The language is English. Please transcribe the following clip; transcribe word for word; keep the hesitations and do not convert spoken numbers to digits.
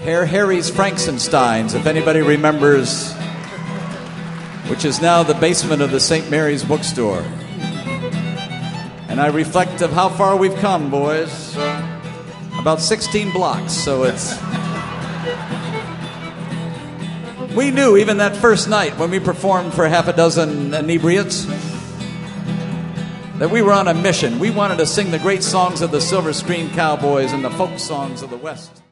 Herr Harry's Frankensteins, if anybody remembers, which is now the basement of the Saint Mary's bookstore. And I reflect of how far we've come, boys. About sixteen blocks, so it's... We knew even that first night when we performed for half a dozen inebriates that we were on a mission. We wanted to sing the great songs of the Silver Screen Cowboys and the folk songs of the West.